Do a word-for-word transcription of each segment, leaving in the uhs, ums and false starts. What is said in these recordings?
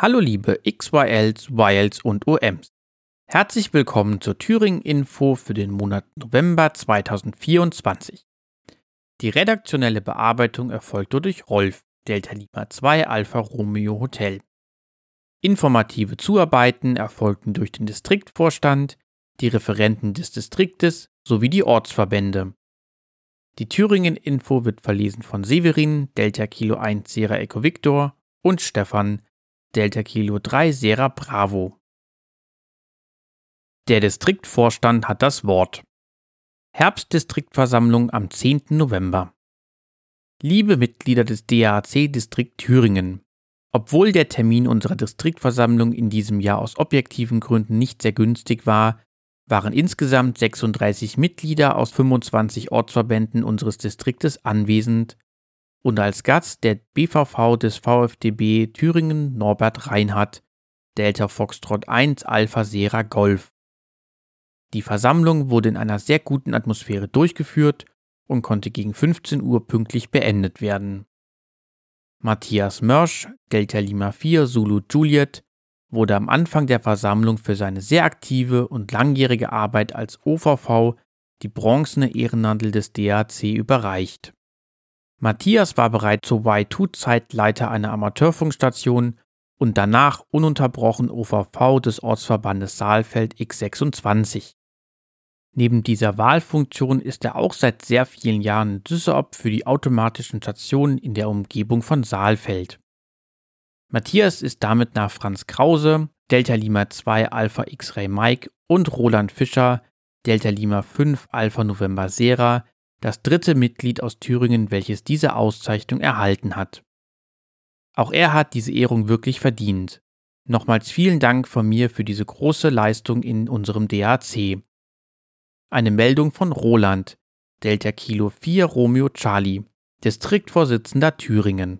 Hallo liebe X Y Ls, Y Ls und O Ms. Herzlich willkommen zur Thüringen-Info für den Monat November zweitausendvierundzwanzig. Die redaktionelle Bearbeitung erfolgt durch Rolf, Delta Lima zwei Alpha Romeo Hotel. Informative Zuarbeiten erfolgten durch den Distriktvorstand, die Referenten des Distriktes sowie die Ortsverbände. Die Thüringen-Info wird verlesen von Severin, Delta Kilo eins Sierra Echo Victor und Stefan, Delta Kilo drei Sierra Bravo. Der Distriktvorstand hat das Wort. Herbstdistriktversammlung am zehnten November. Liebe Mitglieder des D A C-Distrikt Thüringen, obwohl der Termin unserer Distriktversammlung in diesem Jahr aus objektiven Gründen nicht sehr günstig war, waren insgesamt sechsunddreißig Mitglieder aus fünfundzwanzig Ortsverbänden unseres Distriktes anwesend und als Gast der B V V des V F D B Thüringen Norbert Reinhardt, Delta Foxtrot eins Alpha Sierra Golf. Die Versammlung wurde in einer sehr guten Atmosphäre durchgeführt und konnte gegen fünfzehn Uhr pünktlich beendet werden. Matthias Mörsch, Delta Lima vier Zulu Juliet, wurde am Anfang der Versammlung für seine sehr aktive und langjährige Arbeit als O V V die bronzene Ehrennadel des D A C überreicht. Matthias war bereits zur Y zwei Zeit Leiter einer Amateurfunkstation und danach ununterbrochen O V V des Ortsverbandes Saalfeld X sechsundzwanzig. Neben dieser Wahlfunktion ist er auch seit sehr vielen Jahren SysOp für die automatischen Stationen in der Umgebung von Saalfeld. Matthias ist damit nach Franz Krause, Delta Lima zwei Alpha X-Ray Mike und Roland Fischer, Delta Lima fünf Alpha November Sierra, das dritte Mitglied aus Thüringen, welches diese Auszeichnung erhalten hat. Auch er hat diese Ehrung wirklich verdient. Nochmals vielen Dank von mir für diese große Leistung in unserem D A C. Eine Meldung von Roland, Delta Kilo vier Romeo Charlie, Distriktvorsitzender Thüringen.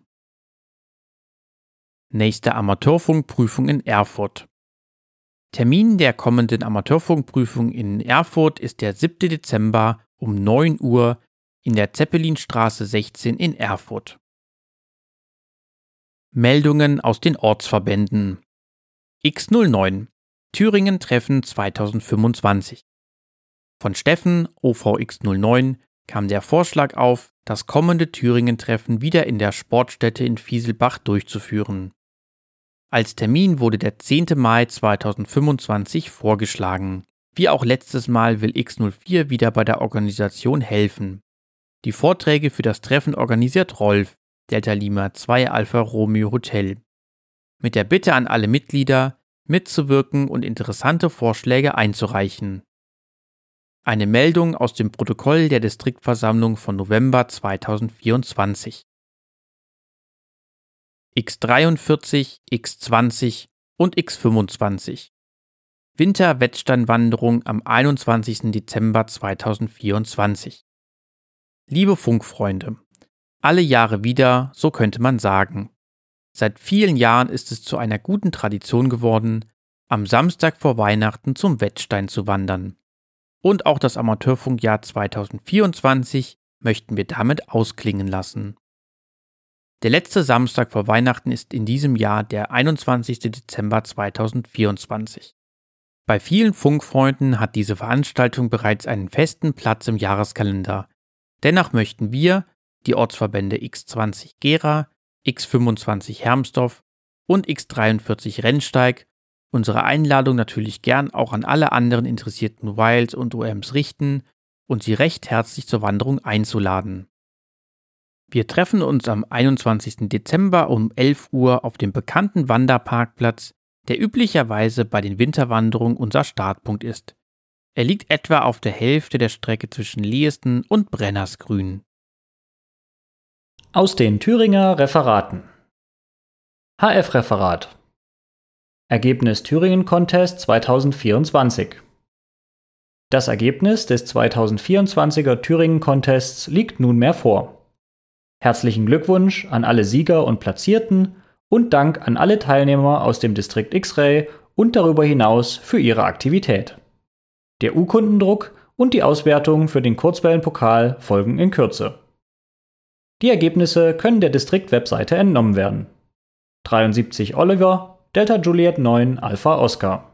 Nächste Amateurfunkprüfung in Erfurt. Termin der kommenden Amateurfunkprüfung in Erfurt ist der siebte Dezember um neun Uhr in der Zeppelinstraße sechzehn in Erfurt. Meldungen aus den Ortsverbänden. X null neun Thüringen Treffen zweitausendfünfundzwanzig. Von Steffen, O V X null neun, kam der Vorschlag auf, das kommende Thüringen-Treffen wieder in der Sportstätte in Fieselbach durchzuführen. Als Termin wurde der zehnte Mai zweitausendfünfundzwanzig vorgeschlagen. Wie auch letztes Mal will X null vier wieder bei der Organisation helfen. Die Vorträge für das Treffen organisiert Rolf, Delta Lima zwei Alpha Romeo Hotel. Mit der Bitte an alle Mitglieder, mitzuwirken und interessante Vorschläge einzureichen. Eine Meldung aus dem Protokoll der Distriktversammlung von November zweitausendvierundzwanzig. X dreiundvierzig, X zwanzig und X fünfundzwanzig. Winter-Wettsteinwanderung am einundzwanzigsten Dezember zweitausendvierundzwanzig. Liebe Funkfreunde, alle Jahre wieder, so könnte man sagen. Seit vielen Jahren ist es zu einer guten Tradition geworden, am Samstag vor Weihnachten zum Wettstein zu wandern. Und auch das Amateurfunkjahr zweitausendvierundzwanzig möchten wir damit ausklingen lassen. Der letzte Samstag vor Weihnachten ist in diesem Jahr der einundzwanzigste Dezember zweitausendvierundzwanzig. Bei vielen Funkfreunden hat diese Veranstaltung bereits einen festen Platz im Jahreskalender. Dennoch möchten wir, die Ortsverbände X zwanzig Gera, X fünfundzwanzig Hermsdorf und X dreiundvierzig Rennsteig, unsere Einladung natürlich gern auch an alle anderen interessierten Y Ls und O Ms richten und sie recht herzlich zur Wanderung einzuladen. Wir treffen uns am einundzwanzigsten Dezember um elf Uhr auf dem bekannten Wanderparkplatz, der üblicherweise bei den Winterwanderungen unser Startpunkt ist. Er liegt etwa auf der Hälfte der Strecke zwischen Lehesten und Brennersgrün. Aus den Thüringer Referaten. H F-Referat. Ergebnis Thüringen-Contest zweitausendvierundzwanzig. Das Ergebnis des zweitausendvierundzwanziger Thüringen-Contests liegt nunmehr vor. Herzlichen Glückwunsch an alle Sieger und Platzierten und Dank an alle Teilnehmer aus dem Distrikt X-Ray und darüber hinaus für ihre Aktivität. Der Urkundendruck und die Auswertung für den Kurzwellenpokal folgen in Kürze. Die Ergebnisse können der Distrikt-Webseite entnommen werden. dreiundsiebzig Oliver, Delta Juliet neun Alpha Oscar.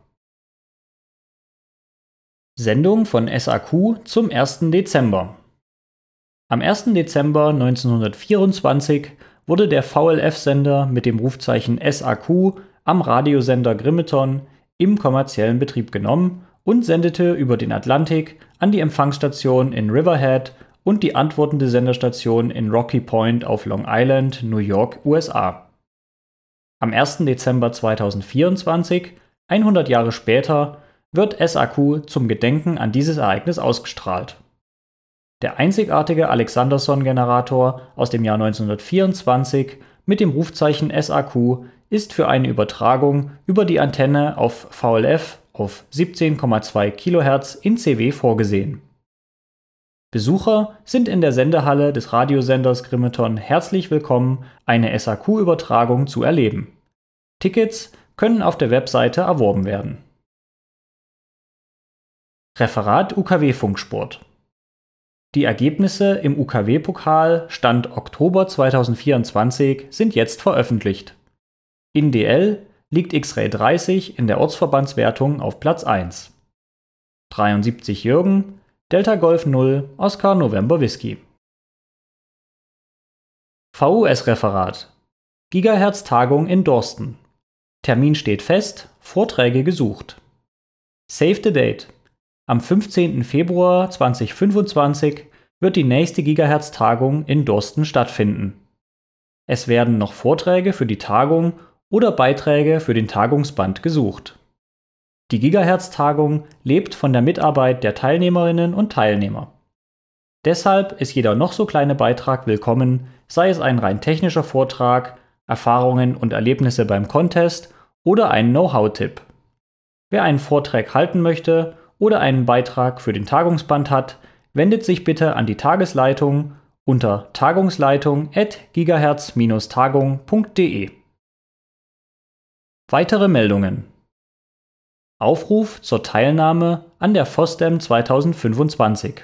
Sendung von S A Q zum ersten Dezember. Am ersten Dezember neunzehnhundertvierundzwanzig wurde der V L F-Sender mit dem Rufzeichen S A Q am Radiosender Grimeton im kommerziellen Betrieb genommen und sendete über den Atlantik an die Empfangsstation in Riverhead und die antwortende Senderstation in Rocky Point auf Long Island, New York, U S A. Am ersten Dezember zweitausendvierundzwanzig, hundert Jahre später, wird S A Q zum Gedenken an dieses Ereignis ausgestrahlt. Der einzigartige Alexanderson-Generator aus dem Jahr neunzehnhundertvierundzwanzig mit dem Rufzeichen S A Q ist für eine Übertragung über die Antenne auf V L F auf siebzehn Komma zwei Kilohertz in C W vorgesehen. Besucher sind in der Sendehalle des Radiosenders Grimeton herzlich willkommen, eine S A Q-Übertragung zu erleben. Tickets können auf der Webseite erworben werden. Referat U K W-Funksport. Die Ergebnisse im U K W-Pokal Stand Oktober zweitausendvierundzwanzig sind jetzt veröffentlicht. In D L liegt X-Ray dreißig in der Ortsverbandswertung auf Platz eins. dreiundsiebzig Jürgen, Delta Golf null, Oscar November Whisky. V U S-Referat. Gigahertz-Tagung in Dorsten. Termin steht fest, Vorträge gesucht. Save the date. Am fünfzehnten Februar zweitausendfünfundzwanzig wird die nächste Gigahertz-Tagung in Dorsten stattfinden. Es werden noch Vorträge für die Tagung oder Beiträge für den Tagungsband gesucht. Die Gigahertz-Tagung lebt von der Mitarbeit der Teilnehmerinnen und Teilnehmer. Deshalb ist jeder noch so kleine Beitrag willkommen, sei es ein rein technischer Vortrag, Erfahrungen und Erlebnisse beim Contest oder ein Know-how-Tipp. Wer einen Vortrag halten möchte oder einen Beitrag für den Tagungsband hat, wendet sich bitte an die Tagesleitung unter tagungsleitung at gigahertz tagung punkt de. Weitere Meldungen. Aufruf zur Teilnahme an der FOSDEM zweitausendfünfundzwanzig.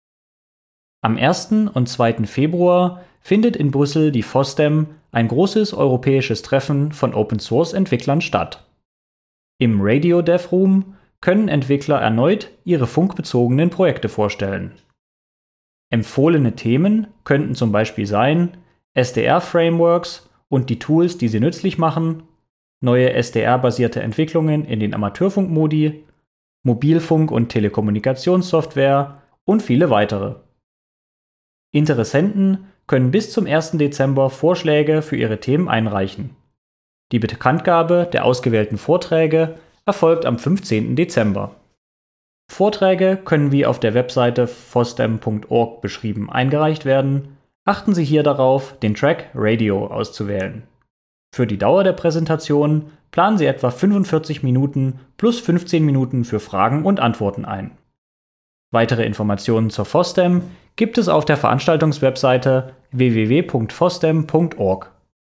Am ersten und zweiten Februar findet in Brüssel die FOSDEM, ein großes europäisches Treffen von Open-Source-Entwicklern, statt. Im Radio Dev Room können Entwickler erneut ihre funkbezogenen Projekte vorstellen. Empfohlene Themen könnten zum Beispiel sein S D R-Frameworks und die Tools, die sie nützlich machen, neue S D R-basierte Entwicklungen in den Amateurfunkmodi, Mobilfunk- und Telekommunikationssoftware und viele weitere. Interessenten können bis zum ersten Dezember Vorschläge für ihre Themen einreichen. Die Bekanntgabe der ausgewählten Vorträge erfolgt am fünfzehnten Dezember. Vorträge können wie auf der Webseite fosdem punkt org beschrieben eingereicht werden. Achten Sie hier darauf, den Track Radio auszuwählen. Für die Dauer der Präsentation planen Sie etwa fünfundvierzig Minuten plus fünfzehn Minuten für Fragen und Antworten ein. Weitere Informationen zur FOSDEM gibt es auf der Veranstaltungswebseite w w w punkt fosdem punkt org.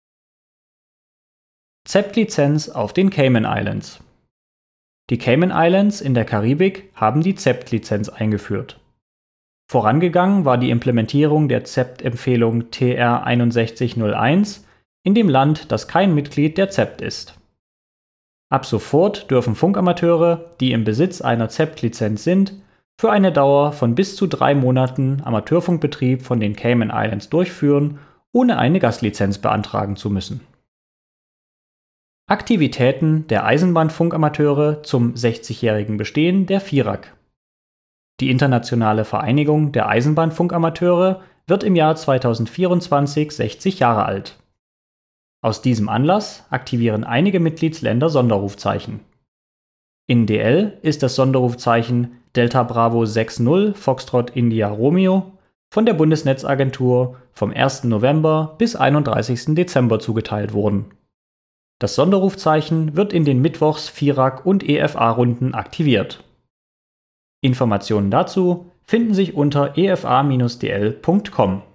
Z E P T-Lizenz auf den Cayman Islands. Die Cayman Islands in der Karibik haben die Z E P T-Lizenz eingeführt. Vorangegangen war die Implementierung der Z E P T-Empfehlung T R einundsechzig null eins in dem Land, das kein Mitglied der Z E P T ist. Ab sofort dürfen Funkamateure, die im Besitz einer Z E P T-Lizenz sind, für eine Dauer von bis zu drei Monaten Amateurfunkbetrieb von den Cayman Islands durchführen, ohne eine Gastlizenz beantragen zu müssen. Aktivitäten der Eisenbahnfunkamateure zum sechzigjährigen Bestehen der F I R A C. Die Internationale Vereinigung der Eisenbahnfunkamateure wird im Jahr zweitausendvierundzwanzig sechzig Jahre alt. Aus diesem Anlass aktivieren einige Mitgliedsländer Sonderrufzeichen. In D L ist das Sonderrufzeichen Delta Bravo sechs null Foxtrot India Romeo von der Bundesnetzagentur vom ersten November bis einunddreißigsten Dezember zugeteilt worden. Das Sonderrufzeichen wird in den Mittwochs F I R A C und E F A-Runden aktiviert. Informationen dazu finden sich unter e f a dash d l punkt com.